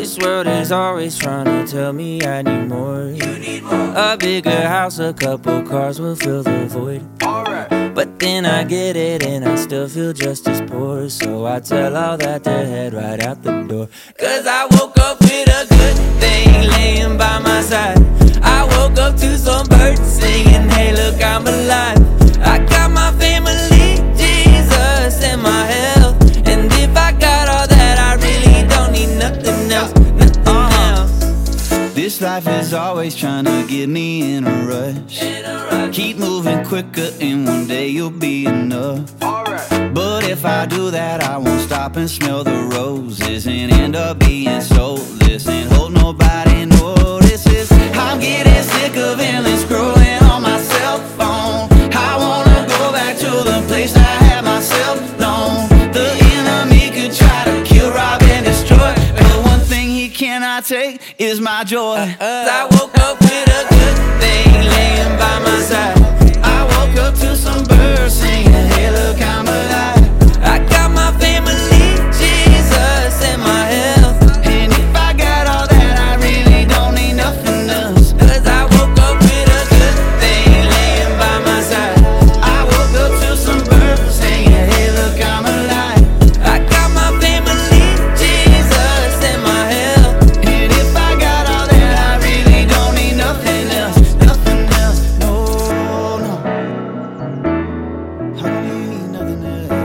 This world is always trying to tell me I need more. A bigger house, a couple cars will fill the void. But then I get it and I still feel just as poor. So I tell all that to head right out the door. Cause I woke up with a good thing laying by my side. I woke up to some birds singing, hey look, I'm alive. I got my family, Jesus, and my health. And if I got all that, I really don't need nothing else, nothing else. This life is always trying to get me in a rush. Keep moving quicker and one day you'll be enough. But if I do that, I won't stop and smell the roses and end up being soulless and hold nobody notices. I'm getting sick of endless scrolling on my cell phone. I wanna go back to the place I had myself known. The enemy could try to kill, rob, and destroy, but one thing he cannot take is my joy. I woke up with a good thing laying by my side. I woke up to some birds singing, hey look, I'm alive. I got my family, Jesus, and my health. And if I got all that, I really don't need nothing else. Cause I woke up with a good thing laying by my side. I woke up to some birds singing, hey look, I'm alive. I got my family, Jesus, and my health. And if I got all that, I really don't need nothing else. Nothing else, no, no. I don't need nothing else.